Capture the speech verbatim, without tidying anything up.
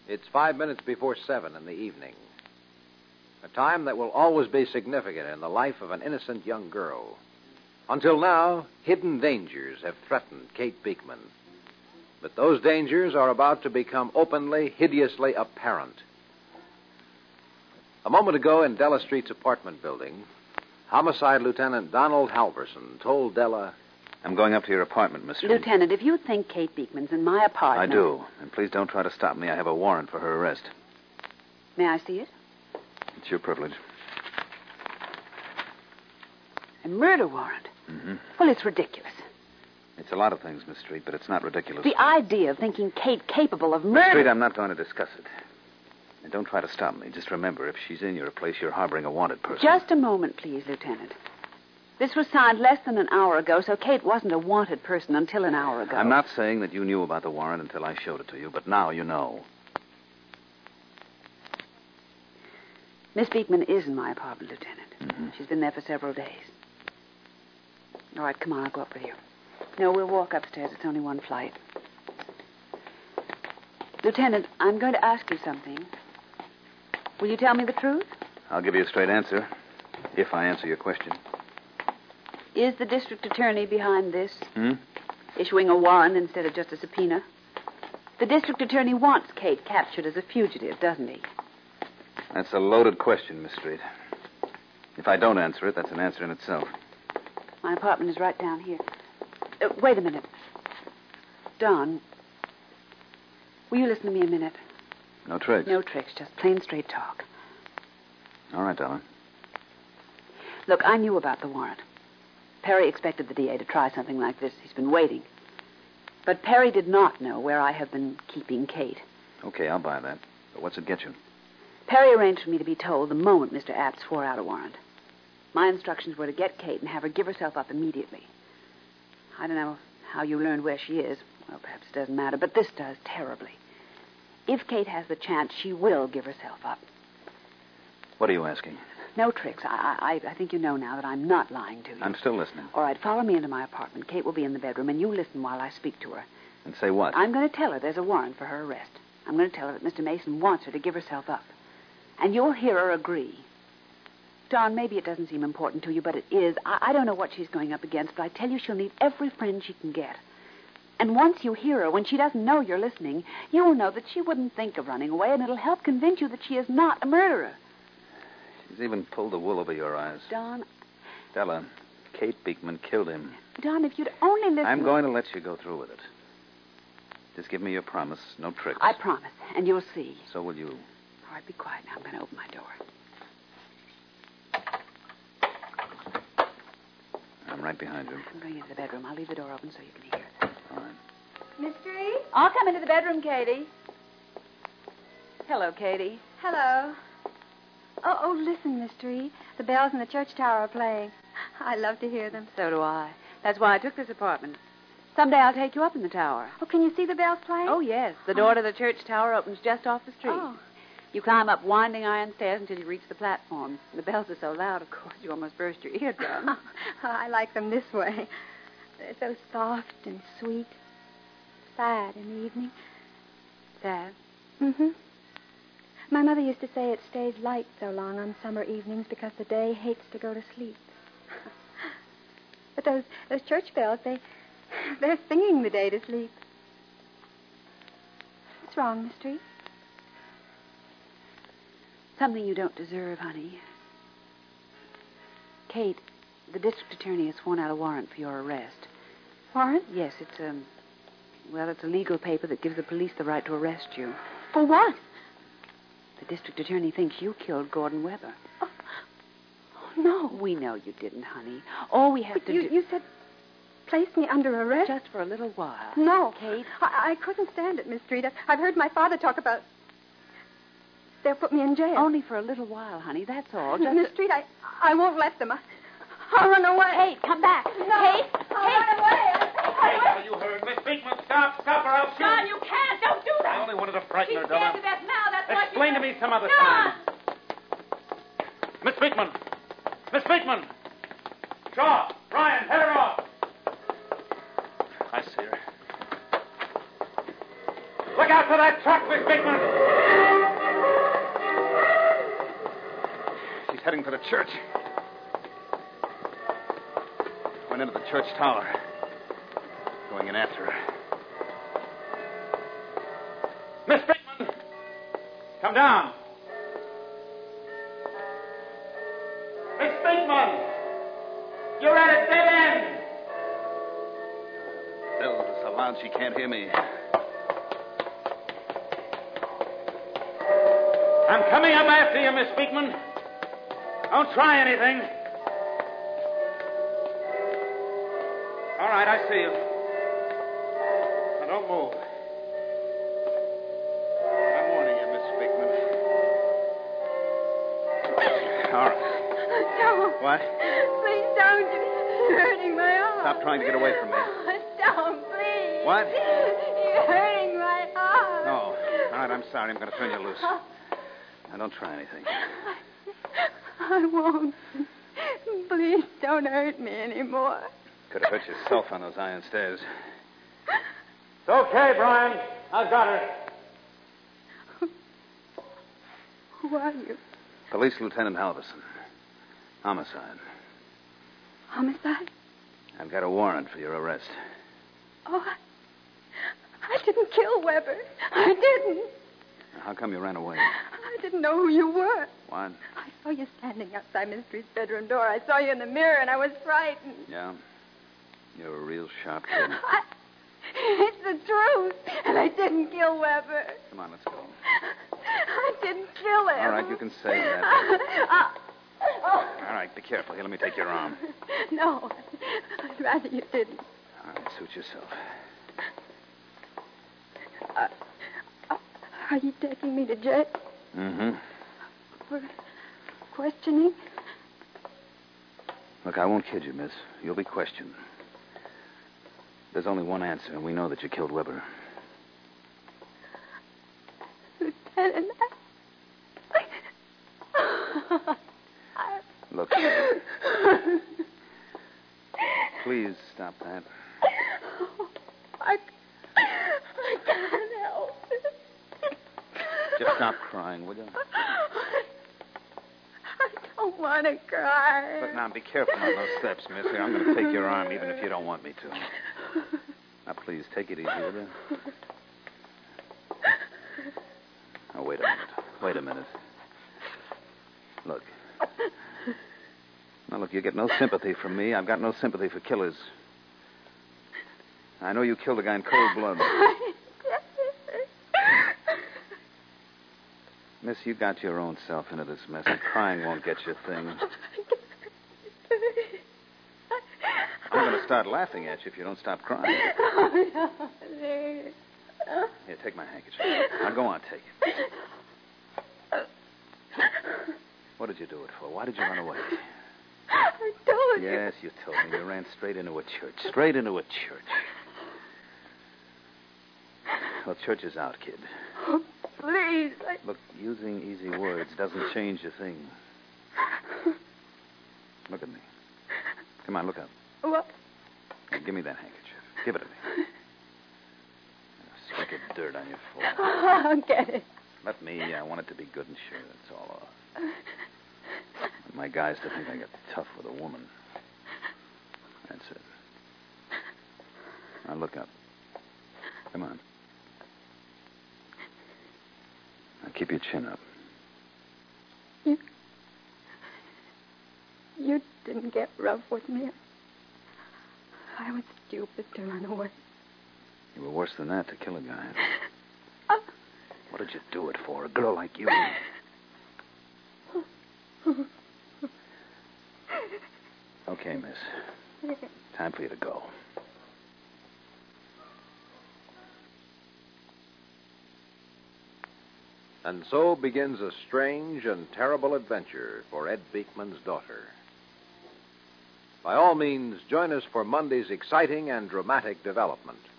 It's five minutes before seven in the evening. A time that will always be significant in the life of an innocent young girl. Until now, hidden dangers have threatened Kate Beekman. But those dangers are about to become openly, hideously apparent. A moment ago in Della Street's apartment building, Homicide Lieutenant Donald Halverson told Della... I'm going up to your apartment, Miss Street. Lieutenant, if you think Kate Beekman's in my apartment... I do. And please don't try to stop me. I have a warrant for her arrest. May I see it? It's your privilege. A murder warrant? Mm-hmm. Well, it's ridiculous. It's a lot of things, Miss Street, but it's not ridiculous. The idea of thinking Kate capable of murder... Street, I'm not going to discuss it. And don't try to stop me. Just remember, if she's in your place, you're harboring a wanted person. Just a moment, please, Lieutenant. This was signed less than an hour ago, so Kate wasn't a wanted person until an hour ago. I'm not saying that you knew about the warrant until I showed it to you, but now you know. Miss Beekman is in my apartment, Lieutenant. Mm-hmm. She's been there for several days. All right, come on, I'll go up with you. No, we'll walk upstairs. It's only one flight. Lieutenant, I'm going to ask you something. Will you tell me the truth? I'll give you a straight answer, if I answer your question. Is the district attorney behind this? Hmm? Issuing a warrant instead of just a subpoena? The district attorney wants Kate captured as a fugitive, doesn't he? That's a loaded question, Miss Street. If I don't answer it, that's an answer in itself. My apartment is right down here. Uh, wait a minute. Don, will you listen to me a minute? No tricks? No tricks, just plain straight talk. All right, darling. Look, I knew about the warrant. Perry expected the D A to try something like this. He's been waiting. But Perry did not know where I have been keeping Kate. Okay, I'll buy that. But what's it get you? Perry arranged for me to be told the moment Mister Apt swore out a warrant. My instructions were to get Kate and have her give herself up immediately. I don't know how you learned where she is. Well, perhaps it doesn't matter, but this does terribly. If Kate has the chance, she will give herself up. What are you asking? No tricks. I, I, I think you know now that I'm not lying to you. I'm still listening. All right, follow me into my apartment. Kate will be in the bedroom, and you listen while I speak to her. And say what? I'm going to tell her there's a warrant for her arrest. I'm going to tell her that Mister Mason wants her to give herself up. And you'll hear her agree. Don, maybe it doesn't seem important to you, but it is. I, I don't know what she's going up against, but I tell you she'll need every friend she can get. And once you hear her, when she doesn't know you're listening, you will know that she wouldn't think of running away, and it'll help convince you that she is not a murderer. She's even pulled the wool over your eyes. Don. Della, Kate Beekman killed him. Don, if you'd only listen... I'm going to let you go through with it. Just give me your promise, no tricks. I promise, and you'll see. So will you. All right, be quiet now. I'm going to open my door. I'm right behind you. I'm going into the bedroom. I'll leave the door open so you can hear. All right. Mystery? I'll come into the bedroom, Katie. Hello, Katie. Hello. Oh, oh, listen, Mystery. The bells in the church tower are playing. I love to hear them. So do I. That's why I took this apartment. Someday I'll take you up in the tower. Oh, can you see the bells playing? Oh, yes. The door to the church tower opens just off the street. Oh. You climb up winding iron stairs until you reach the platform. The bells are so loud, of course, you almost burst your eardrum. I like them this way. They're so soft and sweet. Sad in the evening. Sad? Mm-hmm. My mother used to say it stays light so long on summer evenings because the day hates to go to sleep. But those those church bells, they, they're singing the day to sleep. What's wrong, Mystery? Something you don't deserve, honey. Kate, the district attorney has sworn out a warrant for your arrest. Warrant? Yes, it's, um, well, it's a legal paper that gives the police the right to arrest you. For what? The district attorney thinks you killed Gordon Weber. Oh, oh no. We know you didn't, honey. All we have But to you, do... you said place me under arrest? Just for a little while. No. Kate? I, I couldn't stand it, Miss Street. I, I've heard my father talk about... They'll put me in jail. Only for a little while, honey. That's all. Just Miss a... Street, I, I won't let them. I, I'll run away. Kate, come back. No. Kate, I'll Kate. run away. Hey, have you heard? Miss Beekman, stop. Stop or I'll shoot. Don, you can't. Don't do that. I only wanted to frighten She's her, scared Della. to death now. That's what Explain you... to me some other Don! time. Miss Beekman. Miss Beekman. Shaw, Ryan, head her off. I see her. Look Look out for that truck, Miss Bigman. She's heading for the church. Went into the church tower. Going in after her. Miss Bigman, come down. Miss Bigman, you're at a dead end. Bells are so loud she can't hear me. I'm coming up after you, Miss Bigman. Don't try anything. All right, I see you. Now don't move. I'm warning you, Miss Bigman. All right. Don't. What? Please don't. You're hurting my arm. Stop trying to get away from me. Don't, please. What? You're hurting my arm. No. All right, I'm sorry. I'm going to turn you loose. Now, don't try anything. I won't. Please don't hurt me anymore. Could have hurt yourself on those iron stairs. It's okay, Brian. I've got her. Who are you? Police Lieutenant Halverson. Homicide. Homicide? I've got a warrant for your arrest. Oh, I, I didn't kill Weber. I didn't. Now, how come you ran away? I didn't know who you were. What? I saw you standing outside Mystery's bedroom door. I saw you in the mirror, and I was frightened. Yeah? You're a real sharp kid. I, it's the truth, and I didn't kill Weber. Come on, let's go. I didn't kill him. All right, you can say that. Uh, oh. All right, be careful. Here, let me take your arm. No, I'd rather you didn't. All right, suit yourself. Uh, uh, are you taking me to jail? Mm-hmm. For questioning? Look, I won't kid you, miss. You'll be questioned. There's only one answer, and we know that you killed Weber. Lieutenant, I... Look. Please stop that. I, I can't help it. Just stop crying, will you? I don't want to cry. Look, now, be careful on those steps, miss. Here, I'm going to take your arm, even if you don't want me to. Now, please, take it easy, will you? Now, wait a minute. Wait a minute. Look. Now, look, you get no sympathy from me. I've got no sympathy for killers. I know you killed a guy in cold blood. Miss, you got your own self into this mess, and crying won't get you a thing. I'm going to start laughing at you if you don't stop crying. Here, take my handkerchief. Now, go on, take it. What did you do it for? Why did you run away? I told you. Yes, you told me. You ran straight into a church. Straight into a church. Well, church is out, kid. Oh, please. I... Look, using easy words doesn't change a thing. Look at me. Come on, look up. What? Now, give me that handkerchief. Give it to me. Stick of dirt on your forehead. I'll get it. Let me. I want it to be good and sure. That's all. I want my guys to think I got tough with a woman. That's it. Now, look up. Come on. Now, keep your chin up. You... You didn't get rough with me. I was stupid to run away. You were worse than that, to kill a guy. Uh... What did you do it for? A girl like you? Okay, miss. Time for you to go. And so begins a strange and terrible adventure for Ed Beekman's daughter. By all means, join us for Monday's exciting and dramatic development.